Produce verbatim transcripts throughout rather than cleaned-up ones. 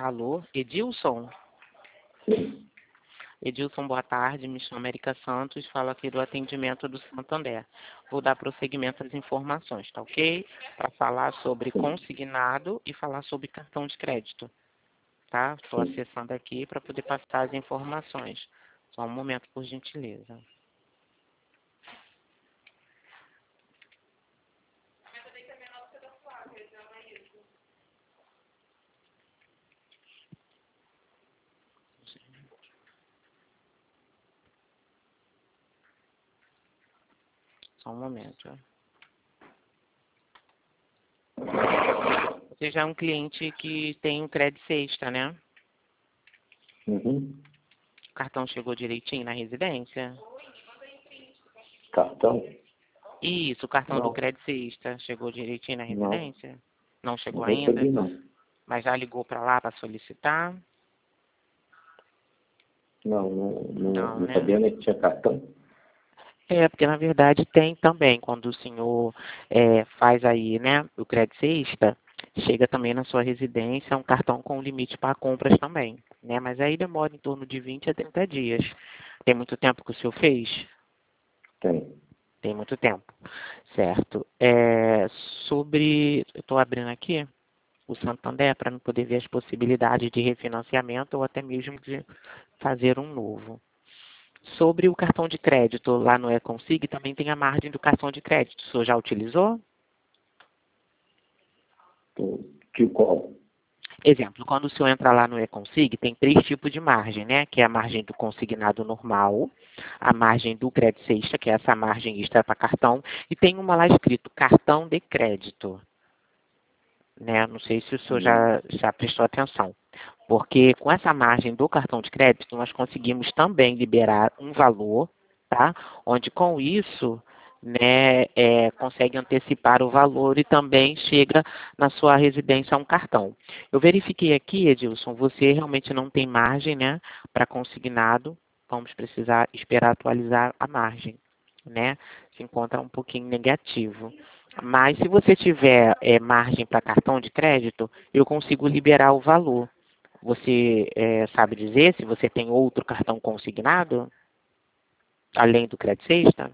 Alô, Edilson? Sim. Edilson, boa tarde. Me chamo Erika Santos, falo aqui do atendimento do Santander. Vou dar prosseguimento às informações, tá ok? Para falar sobre Sim. consignado e falar sobre cartão de crédito, tá? Estou Sim. acessando aqui para poder passar as informações. Só um momento, por gentileza. Só um momento. Você já é um cliente que tem um crédito extra, né? Uhum. O cartão chegou direitinho na residência? Cartão? Isso, o cartão do Não. crédito extra chegou direitinho na Não. residência? Não Não chegou ainda? recebi, não. Mas já ligou para lá para solicitar? Não, não, não, Não, não né? sabia nem que tinha cartão. É, porque na verdade tem também, quando o senhor é, faz aí, né, o crédito extra, chega também na sua residência um cartão com limite para compras também, né? Mas aí demora em torno de vinte a trinta dias. Tem muito tempo que o senhor fez? Tem. Tem muito tempo, certo. É, sobre, eu estou abrindo aqui o Santander para poder ver as possibilidades de refinanciamento ou até mesmo de fazer um novo. Sobre o cartão de crédito, lá no Econsig também tem a margem do cartão de crédito. O senhor já utilizou? Que qual? Exemplo, quando o senhor entra lá no Econsig, tem três tipos de margem, né? Que é a margem do consignado normal, a margem do crédito extra, que é essa margem extra para cartão, e tem uma lá escrito cartão de crédito, né? Não sei se o senhor Hum. já, já prestou atenção. Porque com essa margem do cartão de crédito, nós conseguimos também liberar um valor, tá? Onde com isso, né, é, consegue antecipar o valor e também chega na sua residência um cartão. Eu verifiquei aqui, Edilson, você realmente não tem margem, né, para consignado. Vamos precisar esperar atualizar a margem, né? Se encontra um pouquinho negativo. Mas se você tiver é, margem para cartão de crédito, eu consigo liberar o valor. Você é, sabe dizer se você tem outro cartão consignado, além do crédito extra?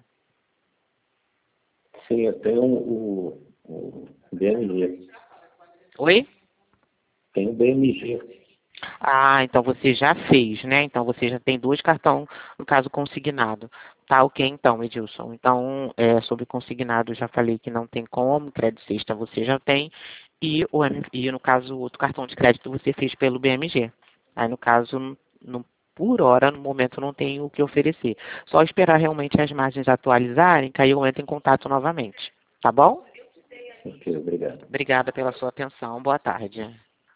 Sim, eu tenho o, o B M G. Oi? Tenho o B M G. Ah, então você já fez, né? Então você já tem dois cartões, no caso consignado. Tá ok então, Edilson. Então, é, sobre consignado, eu já falei que não tem como, crédito extra você já tem, e, o, M- e no caso, o outro cartão de crédito você fez pelo B M G. Aí, no caso, no, por hora, no momento, não tem o que oferecer. Só esperar realmente as margens atualizarem, que aí eu entro em contato novamente. Tá bom? Ok, obrigado. Obrigada pela sua atenção. Boa tarde.